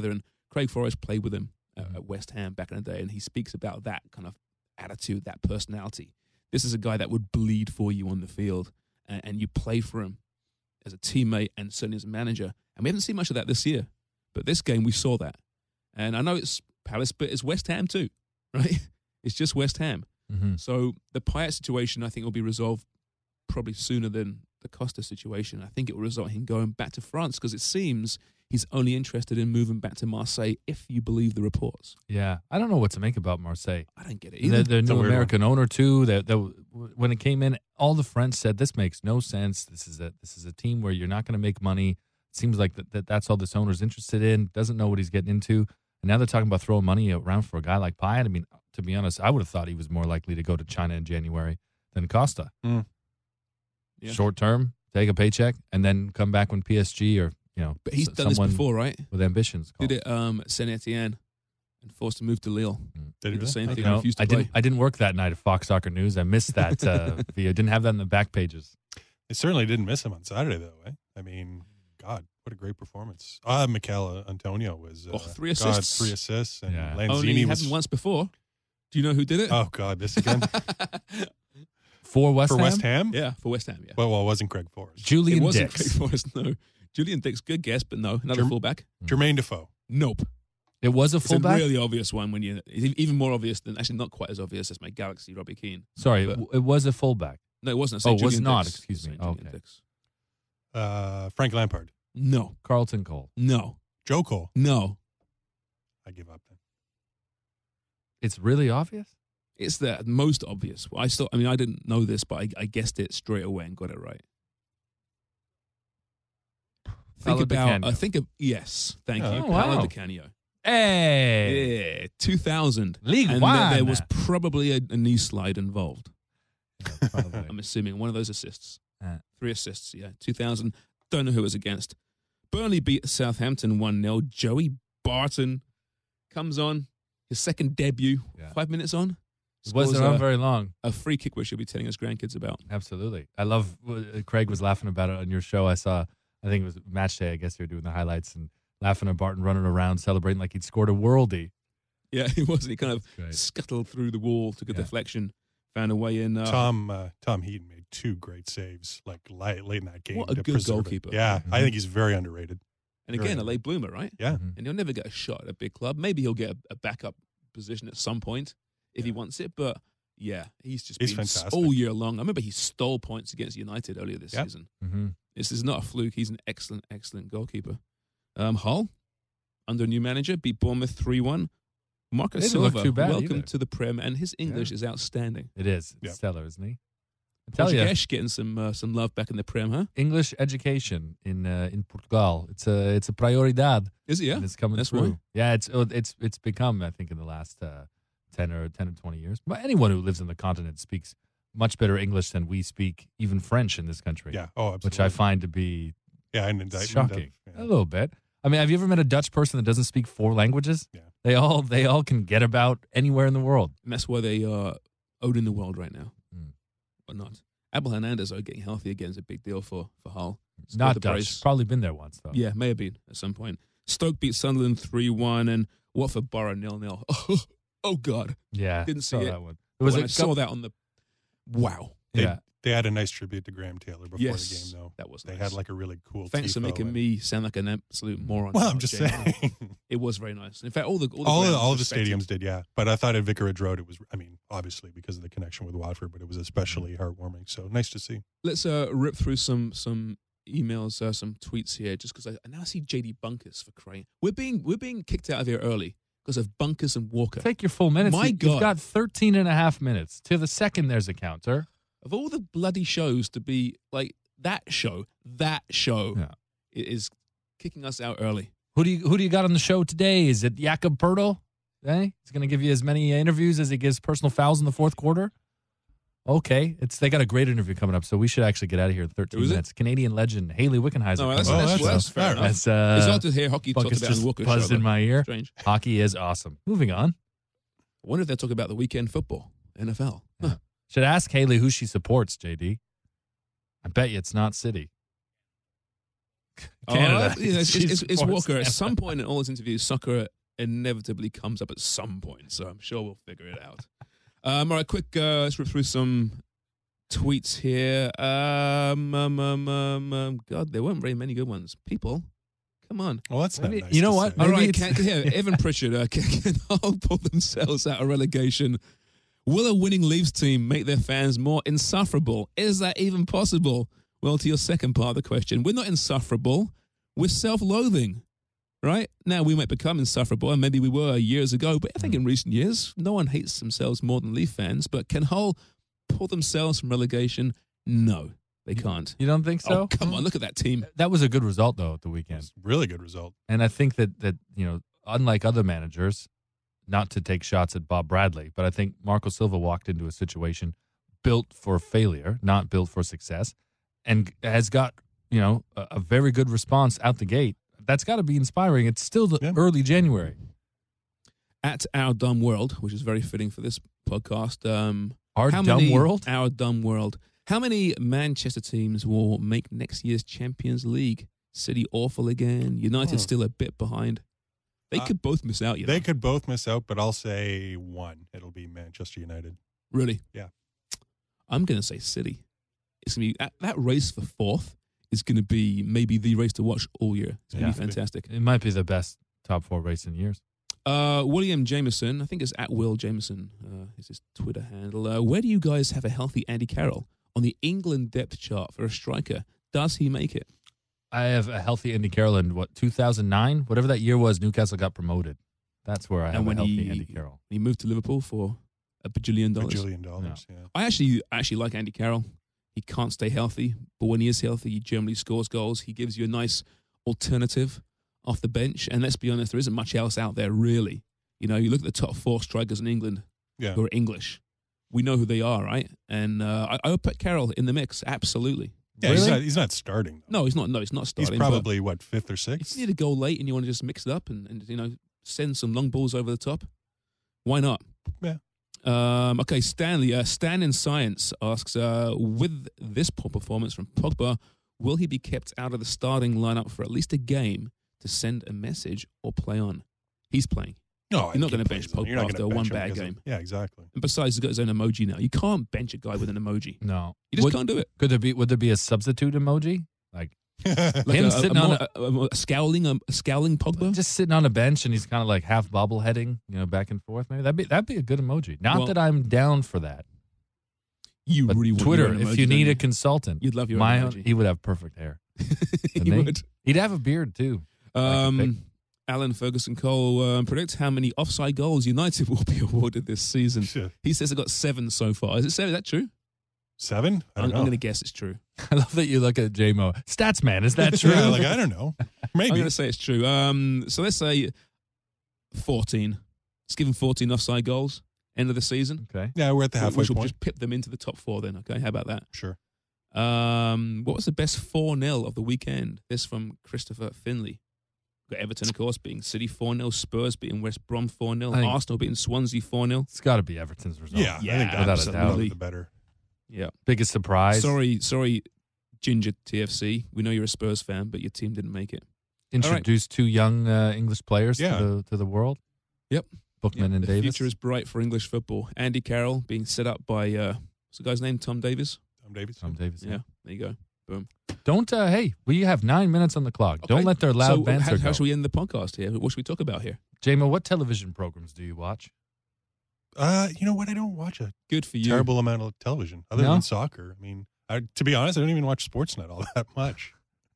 Craig Forrest played with him at West Ham back in the day, and he speaks about that kind of attitude, that personality. This is a guy that would bleed for you on the field, and you play for him as a teammate and certainly as a manager. And we haven't seen much of that this year, but this game we saw that. And I know it's Palace, but it's West Ham too, right? It's just West Ham. Mm-hmm. So the Payet situation, I think, will be resolved probably sooner than the Costa situation. I think it will result in him going back to France because it seems he's only interested in moving back to Marseille, if you believe the reports. Yeah, I don't know what to make about Marseille. I don't get it either. The new weird American owner too. When it came in, all the friends said this makes no sense. This is a team where you're not going to make money. It seems like that's all this owner's interested in. Doesn't know what he's getting into. And now they're talking about throwing money around for a guy like Payet. I mean, to be honest, I would have thought he was more likely to go to China in January than Costa. Mm. Yeah. Short term, take a paycheck, and then come back when PSG or But he's done this someone before, right? with ambitions. Did it at Saint Etienne and forced to move to Lille. Did he Did the same really? thing. You know, Refused to I play. didn't work that night at Fox Soccer News. I missed that. Via didn't have that in the back pages. They certainly didn't miss him on Saturday, though. Eh? I mean, God, what a great performance! Mikel Antonio was 3 assists. 3 assists, and Yeah. Only Lanzini happened was. once before. Do you know who did it? Oh God, this again For West for Ham? West Ham. Yeah, for West Ham, yeah. Well, it wasn't Craig Forrest. Julian it wasn't Dix. Craig Forrest, no. Julian Dix, good guess, but no. Another fullback? Jermaine Defoe. Nope. It was a It's fullback? a really obvious one when you, even more obvious than, actually not quite as obvious as my Galaxy, Robbie Keane. Sorry, But- it was a fullback. No, it wasn't. I Oh, said it was Julian not, Dix. excuse me. I said Julian Okay. Dix. Frank Lampard. No, Carlton Cole. no, Joe Cole. no. I give up then. It's really obvious? It's the most obvious. I didn't know this, but I guessed it straight away and got it right. Paolo Di Canio. Yes, thank you. Oh, wow. Paolo Di Canio. Hey! Yeah, 2000. League and One. there was probably a knee slide involved. Probably. I'm assuming one of those assists. Yeah. 3 assists, yeah. 2000. Don't know who it was against. Burnley beat Southampton 1-0. Joey Barton comes on. His second debut. Yeah. 5 minutes on. It wasn't Scores on very long. a free kick which he'll be telling his grandkids about. Absolutely. I love, Craig was laughing about it on your show. I think it was Match Day, I guess you were doing the highlights and laughing at Barton running around celebrating like he'd scored a worldie. Yeah, he wasn't. He kind of Great. scuttled through the wall, took a Yeah. deflection, found a way in. Tom Heaton made 2 great saves like late in that game. What a to good preserve it. goalkeeper. Yeah, Mhm. I think he's very underrated. And again, a late bloomer, right? Yeah. Mhm. And he'll never get a shot at a big club. Maybe he'll get a backup position at some point if he wants it. But yeah, he's He's been fantastic. all year long. I remember he stole points against United earlier this Yeah. season. Mm-hmm. This is not a fluke. He's an excellent, excellent goalkeeper. Hull, under new manager, beat Bournemouth 3-1. Marcus They didn't look Silva, too bad welcome either. to the Prem, and his English is outstanding. It is. It's Yeah. stellar, isn't he? I tell you, Portuguese getting some love back in the Prem, huh? English education in Portugal. It's a prioridad. Is it? Yeah, And it's coming That's through. why. Yeah, it's become, I think, in the last 10 or 20 years. But anyone who lives on the continent speaks much better English than we speak, even French in this country. Yeah. Oh, absolutely. Which I find to be yeah, and indictment shocking. of- A little bit. I mean, have you ever met a Dutch person that doesn't speak 4 languages? Yeah. They all can get about anywhere in the world. and that's why they are owed in the world right now, Mm. but not. Abel Hernandez are getting healthy again is a big deal for Hull. Scored Not the Dutch. brace. Probably been there once, though. Yeah, may have been at some point. Stoke beat Sunderland 3-1 and Watford Borough 0-0. Oh God, Yeah. Didn't see saw it. that one. It was when a I saw that on the wow. Yeah. They had a nice tribute to Graham Taylor before Yes, the game, though. that was They nice. had like a really cool. Thanks for tifo making and- me sound like an absolute moron. Well, I'm about just Jay. saying. It was very nice. In fact, all the all grounds of the respected. stadiums did, yeah. But I thought at Vicarage Road, it was. I mean, obviously because of the connection with Watford, but it was especially heartwarming. So nice to see. Let's rip through some emails, some tweets here, just because I now see JD Bunkers for crying. We're being kicked out of here early because of Bunkers and Walker. Take your full minutes. My You've God. got 13 and a half minutes. To the second, there's a counter. Of all the bloody shows to be like that show Yeah. is kicking us out early. Who do you got on the show today? Is it Jakob Pertl? He's going to give you as many interviews as he gives personal fouls in the fourth quarter. Okay, they got a great interview coming up, so we should actually get out of here in 13 Who is it? minutes. Canadian legend Haley Wickenheiser. No, comes that's, on that's, the show. that's fair enough. That's, It's odd to hear hockey talked Buckets about in just the Walker buzzed show. in my ear. Strange. Hockey is awesome. Moving on. I wonder if they're talking about the weekend football, NFL. Huh. Should ask Haley who she supports, JD. I bet you it's not City. Canada. Oh, yeah, it's She Walker. At supports some point in all his interviews, soccer inevitably comes up at some point, so I'm sure we'll figure it out. All right, quick, let's rip through some tweets here. God, there weren't very many good ones. People, come on. Well, that's not Maybe- nice you know to what? say. All right, it's- Evan Pritchard, can Hull pull themselves out of relegation? Will a winning Leafs team make their fans more insufferable? Is that even possible? Well, to your second part of the question, we're not insufferable. We're self-loathing, right? Now, we might become insufferable, and maybe we were years ago, but I think in recent years, no one hates themselves more than Leaf fans. But can Hull pull themselves from relegation? No, they can't. You don't think so? Oh, come on, look at that team. That was a good result, though, at the weekend. It's a really good result. And I think that unlike other managers, not to take shots at Bob Bradley, but I think Marco Silva walked into a situation built for failure, not built for success, and has got a very good response out the gate. That's got to be inspiring. It's still the early January. At Our Dumb World, which is very fitting for this podcast. Our Dumb World? Our Dumb World. How many Manchester teams will make next year's Champions League? City awful again. United still a bit behind. They could both miss out. They could both miss out, but I'll say one. It'll be Manchester United. Really? Yeah. I'm going to say City. It's going to be that race for fourth is going to be maybe the race to watch all year. It's going to be fantastic. It might be the best top four race in years. William Jameson, I think it's at Will Jameson, is his Twitter handle. Where do you guys have a healthy Andy Carroll on the England depth chart for a striker? Does he make it? I have a healthy Andy Carroll in 2009, whatever that year was. Newcastle got promoted. That's where I have a healthy Andy Carroll. He moved to Liverpool for $1 bajillion. Yeah. I actually like Andy Carroll. He can't stay healthy, but when he is healthy, he generally scores goals. He gives you a nice alternative off the bench. And let's be honest, there isn't much else out there, really. You look at the top four strikers in England who are English. We know who they are, right? And I would put Carroll in the mix, absolutely. Yeah, Really? he's not starting. Though. No, he's not. No, he's not starting. He's probably, fifth or If sixth? you need a goal late and you want to just mix it up and send some long balls over the top, why not? Yeah. Okay, Stanley. Stan in Science asks, with this poor performance from Pogba, will he be kept out of the starting lineup for at least a game to send a message or play on? He's playing. No, You're not going to bench Pogba after one bad game. Yeah, exactly. And besides, he's got his own emoji now. You can't bench a guy with an emoji. No. You just can't do it. Would there be a substitute emoji? Like Like him a sitting on scowling Pogba? just sitting on a bench and he's kind of like half bobbleheading, back and forth. Maybe that'd be a good emoji. Not that I'm down for that. You But really want Twitter, your own if emoji, you don't need you? a consultant, You'd love your own emoji. he would have perfect hair. He Wouldn't would. He'd have a beard too. I could pick. Alan Ferguson Cole predicts how many offside goals United will be awarded this season. Shit. He says they got 7 so far. Is it 7? Is that true? 7? I I'm don't know. going to guess it's true. I love that you look at J-Mo. Stats man, is that true? Yeah, I don't know. I'm Maybe. going to say it's true. So let's say 14. Let's give them 14 offside goals end of the season. Okay. Yeah, we're at the halfway Which will point. just pip them into the top 4 then. Okay, how about that? Sure. What was the best 4-0 of the weekend? This from Christopher Finley. Got Everton, of course, beating City 4-0. Spurs beating West Brom 4-0. I think- Arsenal beating Swansea 4-0. It's got to be Everton's result. Yeah, Yeah, I think without a that's doubt. the better. Yeah. Biggest surprise. Sorry, Ginger TFC. We know you're a Spurs fan, but your team didn't make it. Introduced 2 young English players Yeah. to the world. Yep. Bookman and the Davis. future is bright for English football. Andy Carroll being set up by, what's the guy's name? Tom Davies? Tom Davies. Tom Davis. Yeah, there you go. Boom. Don't, hey, we have 9 minutes on the clock. Okay. Don't let their loud So banter how go. should we end the podcast here? What should we talk about here? J-Mo, what television programs do you watch? You know what? I don't watch a Good for you. terrible amount of television other No? than soccer. I mean, to be honest, I don't even watch Sportsnet all that much.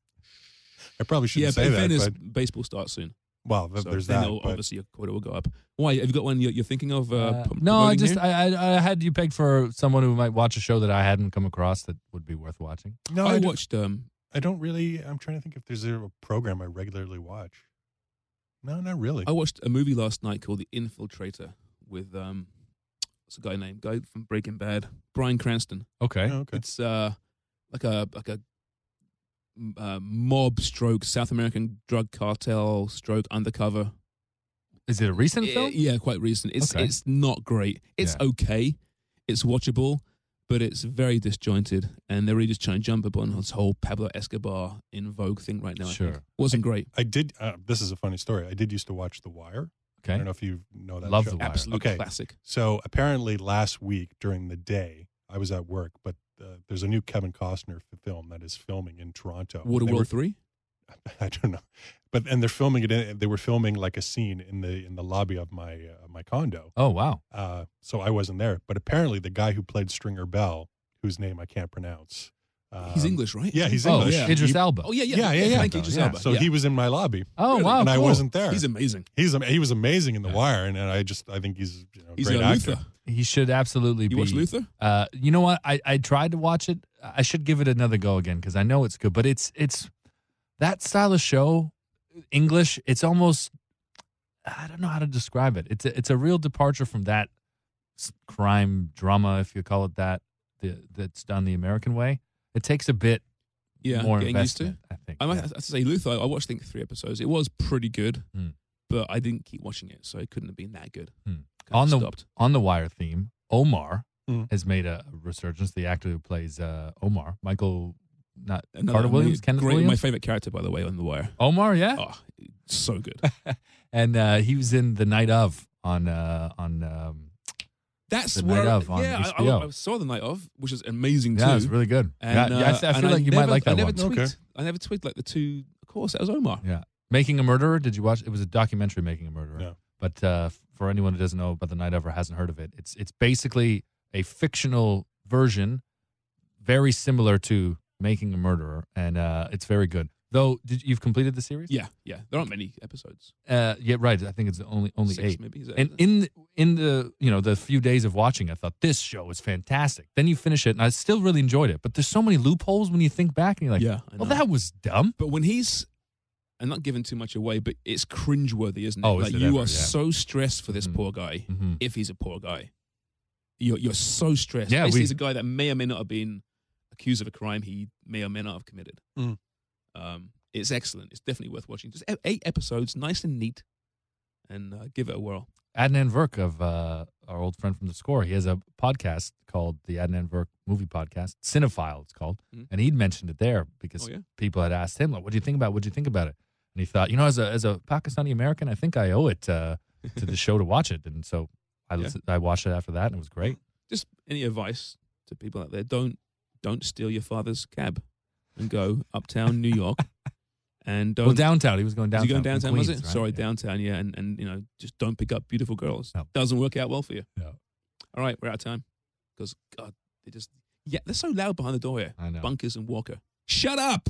I probably Yeah, shouldn't but say in that, fairness, but baseball starts soon. well, So there's then that. But obviously, your quota will go up. Why? Have you got one you're thinking of? No, I promoting just here? I had you pegged for someone who might watch a show that I hadn't come across that would be worth watching. no, I don't- watched. I don't really. I'm trying to think if there's a program I regularly watch. No, not really. I watched a movie last night called The Infiltrator with what's the guy named? Guy from Breaking Bad, Bryan Cranston. Okay. Oh, okay. It's like a mob stroke South American drug cartel stroke undercover. Is it a recent film? Yeah, quite recent. It's Okay. it's not great. It's Yeah. okay. It's watchable, but it's very disjointed, and they're really just trying to jump up on this whole Pablo Escobar in vogue thing right now. I Sure. think. Wasn't great. I did. This is a funny story. I did used to watch The Wire. I don't know if you know that Love show. The Wire. Absolute Okay. classic. So apparently last week during the day, I was at work, but there's a new Kevin Costner film that is filming in Toronto. Waterworld 3? I don't know, and they're filming it. They were filming like a scene in the lobby of my condo. Oh, wow. So I wasn't there, but apparently the guy who played Stringer Bell, whose name I can't pronounce. He's English, right? Yeah, he's Oh, English. yeah. Idris Elba. Oh, yeah. Thank you, Idris Yeah. Elba. So Yeah. he was in my lobby. Oh, wow. and I cool. wasn't there. He's amazing. He was amazing in The Wire, and I think he's a He's great a actor. Luther. He should absolutely be. You watch Luther? You know what? I tried to watch it. I should give it another go again because I know it's good. But it's that style of show, English. It's almost, I don't know how to describe it. It's a real departure from that crime drama, if you call it that, that's done the American way. It takes a bit more getting used to. investment, I think. I might yeah. have to say, Luther, I watched, I think, 3 episodes. It was pretty good, Mm. but I didn't keep watching it, so it couldn't have been that good. Mm. Kind of stopped. On the Wire theme, Omar Mm. has made a resurgence. The actor who plays Omar, Michael, not Another Carter Williams, amazing- Kenneth great, Williams. My favorite character, by the way, on The Wire. Omar, yeah. Oh, so good. And he was in The Night Of on That's The where Night Of on I HBO. saw The Night Of, which is amazing too. Yeah, it was really good. And, I feel and like you might like that I never one. tweaked. Okay. I never tweaked like the two. Of course, that was Omar. Yeah, Making a Murderer. Did you watch? It was a documentary, Making a Murderer. No. But for anyone who doesn't know about The Night Of or hasn't heard of it, it's basically a fictional version, very similar to Making a Murderer, and it's very good. Though, you've completed the series? Yeah. There aren't many episodes. Yeah, right. I think it's only 6 8. maybe. Is that- And in the the few days of watching, I thought this show is fantastic. Then you finish it, and I still really enjoyed it. But there's so many loopholes when you think back, and you're like, Yeah, I well, know. that was dumb. But when he's, I'm not giving too much away, but it's cringeworthy, isn't it? Oh, like is it you ever? are Yeah. so stressed for this Mhm. poor guy. Mhm. If he's a poor guy, you're so stressed. Yeah, Basically, he's a guy that may or may not have been accused of a crime he may or may not have committed. Mm. It's excellent. It's definitely worth watching. Just 8 episodes, nice and neat, and give it a whirl. Adnan Virk of our old friend from The Score, he has a podcast called the Adnan Virk Movie Podcast, Cinephile it's called, Mhm. and he'd mentioned it there because Oh, yeah? people had asked him, like, what do you think about it? What do you think about it? And he thought, as a Pakistani American, I think I owe it to the show to watch it. And so I watched it after that, and it was great. Just any advice to people out there: don't steal your father's cab and go uptown New York. And don't. Well, downtown. He was going Was downtown. he going from downtown? Queens, Was it? right? Sorry, Yeah. downtown. Yeah, and just don't pick up beautiful girls. No. Doesn't work out well for you. No. All right, we're out of time because God, they're so loud behind the door here. I know. Bunkers and Walker. Shut up.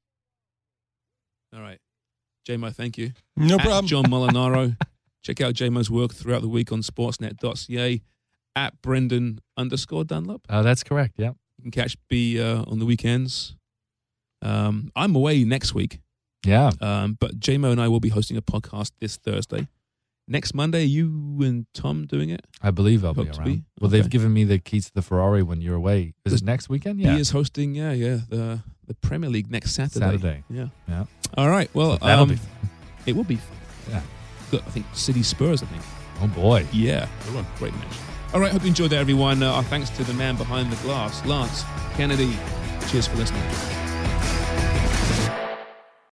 All right, JMO, thank you. No At problem. John Molinaro. Check out JMO's work throughout the week on Sportsnet.ca. At Brendan_Dunlop. That's correct. Yeah. You can catch B on the weekends. I'm away next week. Yeah. But JMO and I will be hosting a podcast this Thursday. Next Monday, you and Tom doing it? I believe I'll be Hope to around. be. Well, Okay. they've given me the keys to the Ferrari when you're away. Is it next weekend? Yeah. He is hosting, the Premier League next Saturday. Yeah. All right. Well, So that'll be fun. it will be fun. Yeah. Got, I think, City Spurs, I think. Oh, boy. Yeah. Great match. All right. Hope you enjoyed that, everyone. Our thanks to the man behind the glass, Lance Kennedy. Cheers for listening.